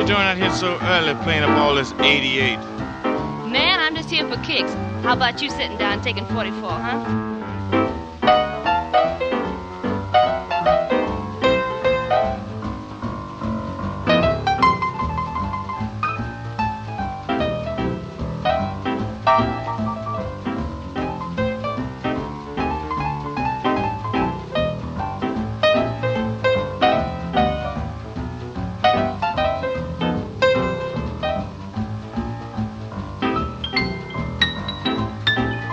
doing out here so early playing up all this 88? Man, I'm just here for kicks. How about you sitting down and taking 44, huh?